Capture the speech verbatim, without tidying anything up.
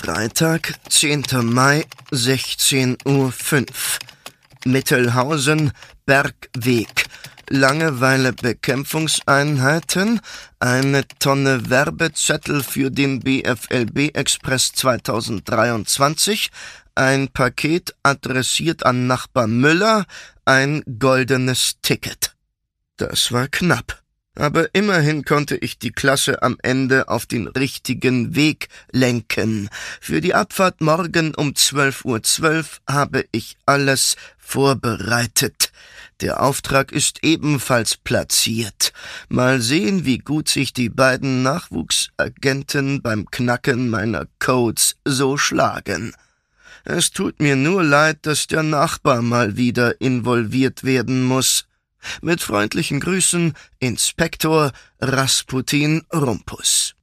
Freitag, zehnter Mai, sechzehn Uhr fünf. Mittelhausen, Bergweg. Langeweile-Bekämpfungseinheiten, eine Tonne Werbezettel für den B F L B-Express zweitausenddreiundzwanzig, ein Paket adressiert an Nachbar Müller, ein goldenes Ticket. Das war knapp. Aber immerhin konnte ich die Klasse am Ende auf den richtigen Weg lenken. Für die Abfahrt morgen um zwölf Uhr zwölf habe ich alles vorbereitet. Der Auftrag ist ebenfalls platziert. Mal sehen, wie gut sich die beiden Nachwuchsagenten beim Knacken meiner Codes so schlagen. Es tut mir nur leid, dass der Nachbar mal wieder involviert werden muss. Mit freundlichen Grüßen, Inspektor Rasputin Rumpus.